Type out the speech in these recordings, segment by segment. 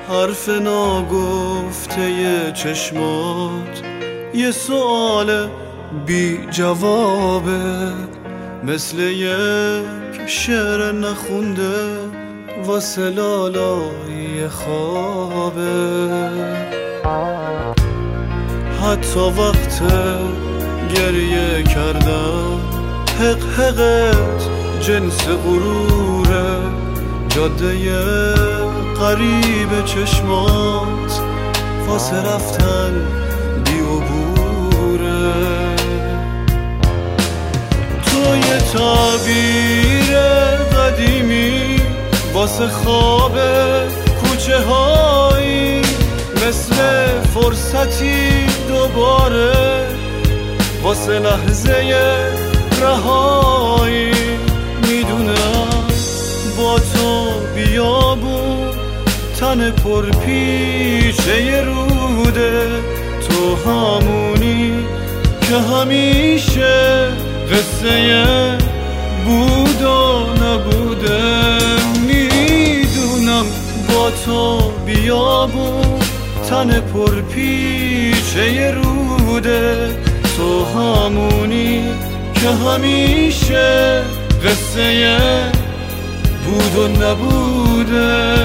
حرف ناگفته چشمات یه سوال بی جوابه، مثل یک شعر نخونده واسه لالای خوابه. حتی وقت گریه کردن حقت جنس غروره، جاده قریب چشمات واسه رفتن بی عبوره. تو یه تعبیر قدیمی واسه خواب کوچه هایی، مثل فرصتی دوباره واسه لحظه رهایی. میدونم با تو بیابون تن پر پیچه روده، تو همونی که همیشه قصه بود و نبوده. میدونم با تو بیابون تن پر پیچه روده، تو همونی که همیشه قصه بود و نبوده.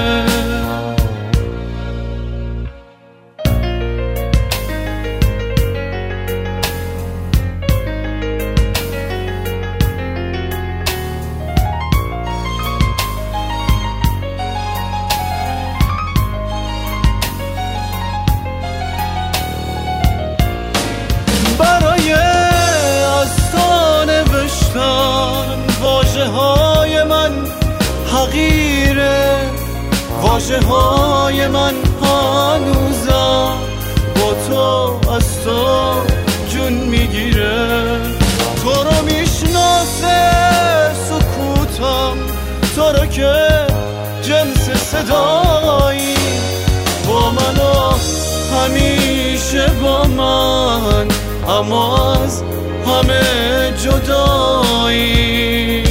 برای از تا نوشتن واژه های من حقیره، واژه های من هنوزم با تو از تو جون میگیره. تو رو میشناسه سکوتم، تو رو که جنس صدایی، با من و همیشه با من، اما از همه جدایی.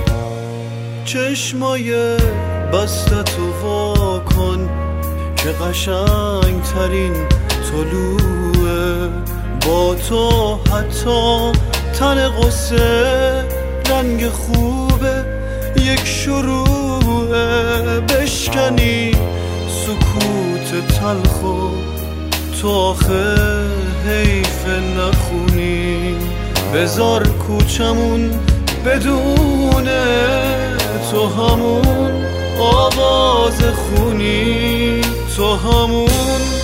چشمای بستتو وا کن که قشنگ ترین طلوعه، با تو حتی تن قصه رنگ خوبه، یک شروعه. بشکنی سکوت تلخو تو آخه حیف نخونی، بذار کوچمون بدونه تو همون آواز خونی، تو همون